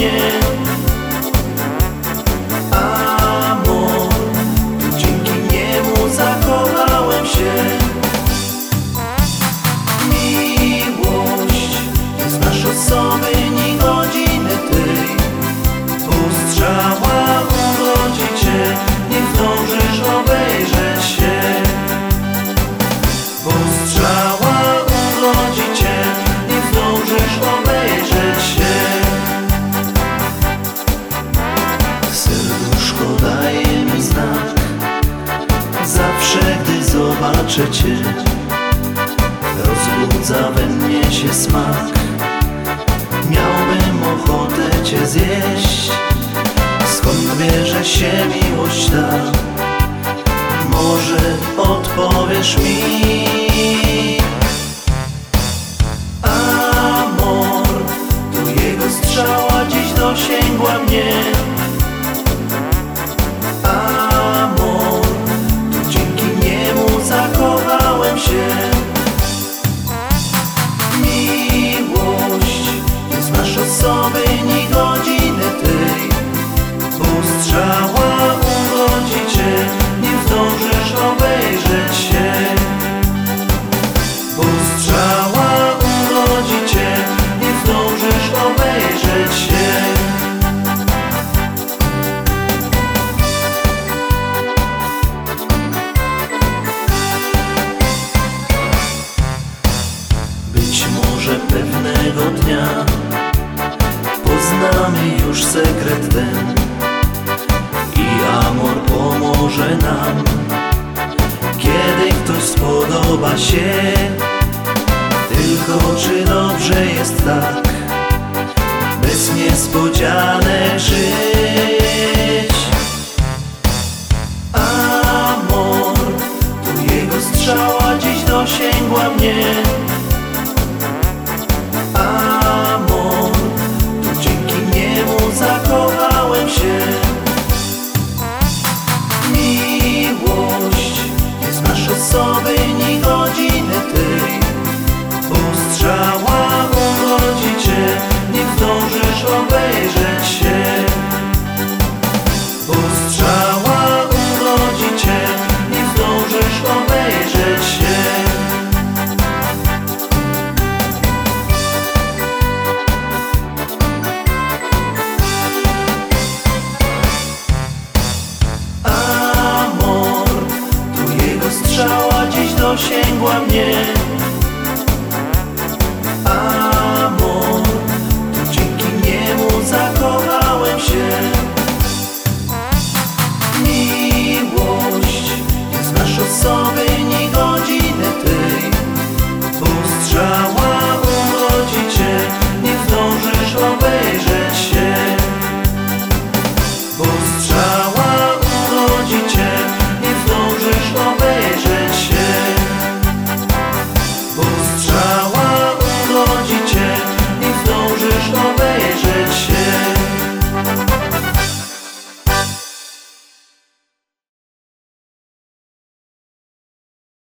mnie. Amor, dzięki niemu zakochałem się. Miłość, znasz osoby, ni godziny tej. Postrzała urodzi cię, nie zdążysz obejrzeć się. Postrzała urodzi cię, nie zdążysz obejrzeć się. Serduszko daje mi znak, zawsze gdy zobaczę cię. Rozbudza we mnie się smak, miałbym ochotę cię zjeść. Skąd bierze się miłość ta? Może odpowiesz mi? Amor, to jego strzała dziś dosięgła mnie. Amor, to dzięki niemu zakochałem się. Miłość, nie znasz osoby, ni godziny tej. Postrzała urodzi cię, nie zdążysz obejrzeć się. Postrzała urodzi cię, nie zdążysz obejrzeć się. Być może pewnego dnia poznamy już sekret ten i amor pomoże nam, kiedy ktoś spodoba się. Tylko czy dobrze jest tak, bez niespodzianek żyć? Amor, to jego strzała dziś dosięgła mnie.